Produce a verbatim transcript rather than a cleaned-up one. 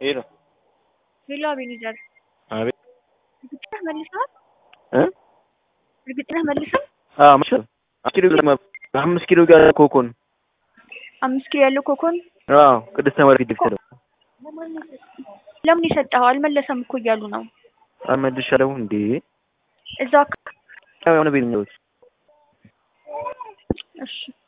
ሄሎ ሄሎ አቤኔዘር አቤት እርግጥ ነህ መልሰሃል? እ እርግጥ ነህ መልሰሃል? አዎ መልሰሃል። አምስት ኪሎ ግራም አምስት ኪሎ ጋር ኮኮን አምስት ኪሎ ያለው ኮኮን አዎ ቅድስት ተማሪ ዲክተር ለምን የሰጠኸው? አልመለሰም እኮ እያሉ ነው። አልመልሻለሁ እንዴ እዛው የሆነ ቤት ነው። እሺ